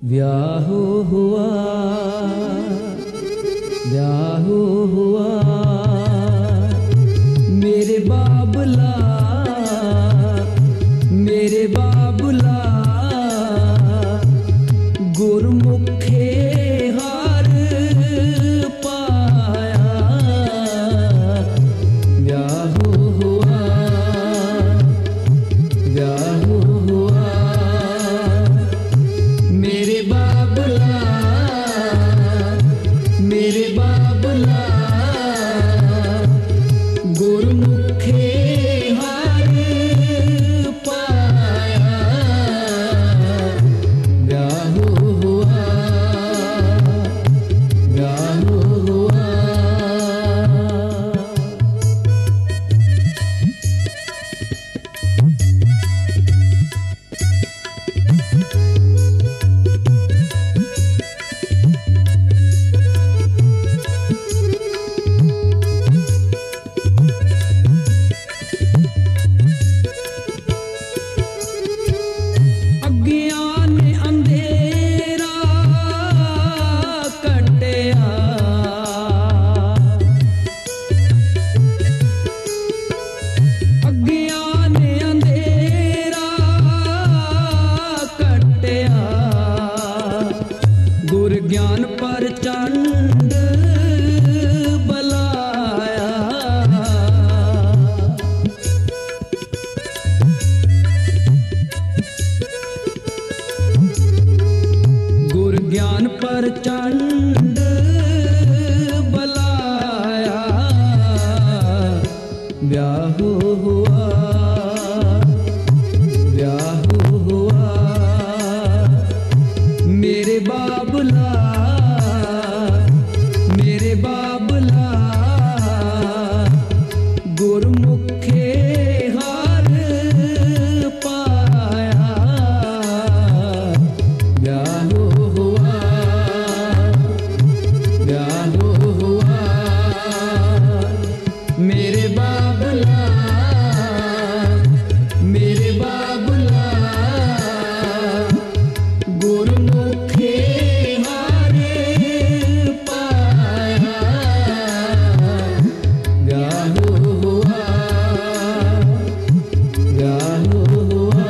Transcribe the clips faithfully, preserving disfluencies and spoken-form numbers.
ब्याह हुआ ब्याह हुआ मेरे बाबला मेरे बाबला गुरमुखे हार पाया। ब्याह हुआ ब्याह हुआ मेरे बाबला मेरे बाबला गुरमुखे हार पाया। ब्याह हुआ ब्याह हुआ गुर ज्ञान पर चंड बलाया। गुर ज्ञान पर चंड बलाया। ब्याह हुआ ब्याह हुआ मेरे बाबला मेरे बाबला गुरमुखे हार पाया। ब्याह हुआ ब्याह हुआ मेरे बाबला मेरे बाबला गुरमुखे हार पाया। ब्याह हुआ ब्याह हुआ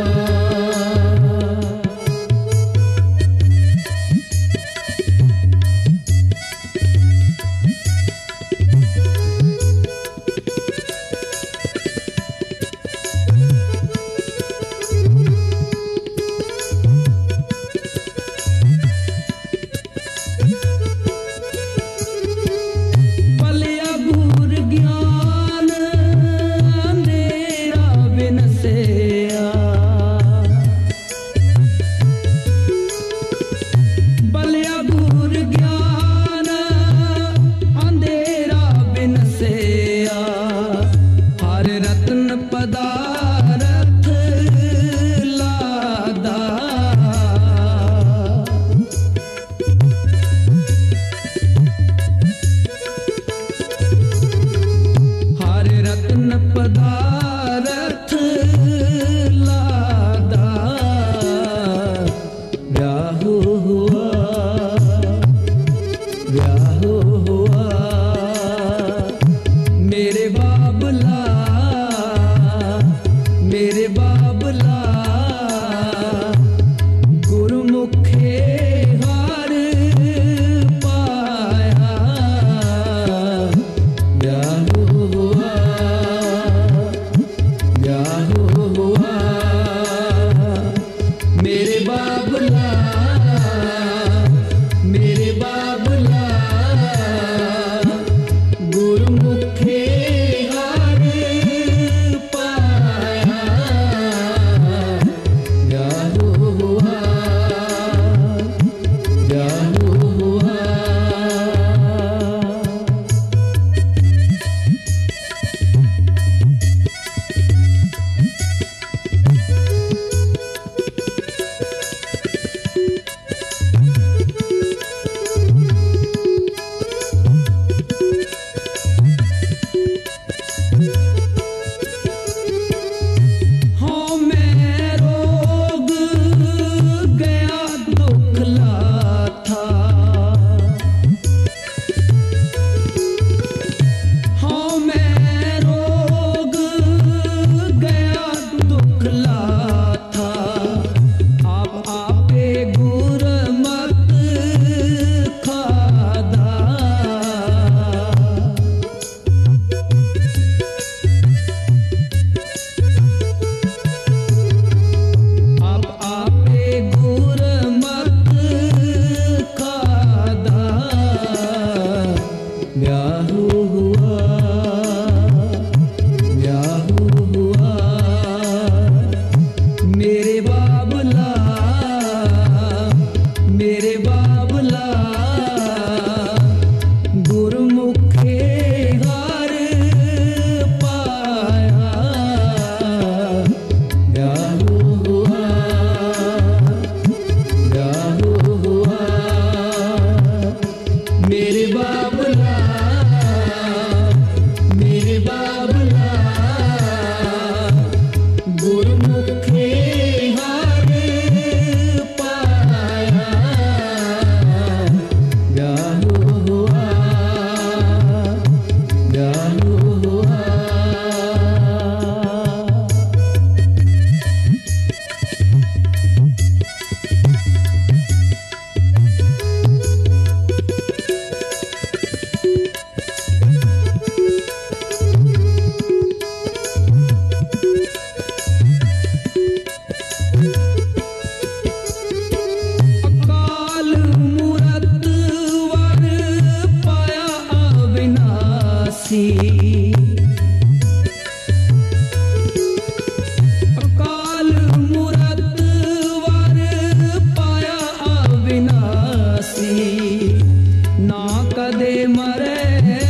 सी ना कदे मरे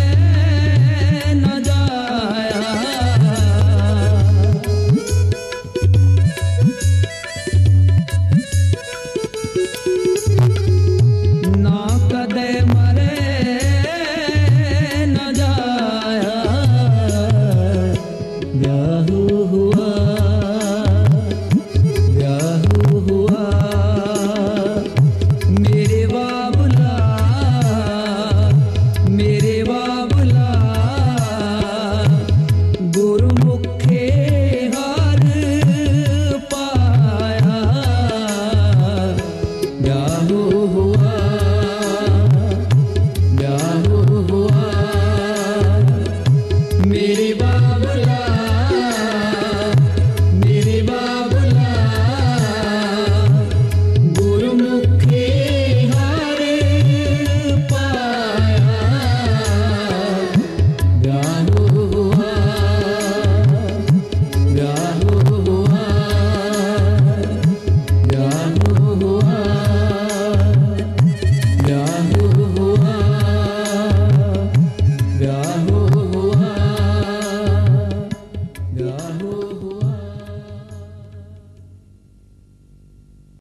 न जाया ना कदे मरे न जाया ब्याह हुआ ब्याह हुआ मेरे बाबुला मेरे बाबुला गुरुमुखे हर पाया ब्याह हुआ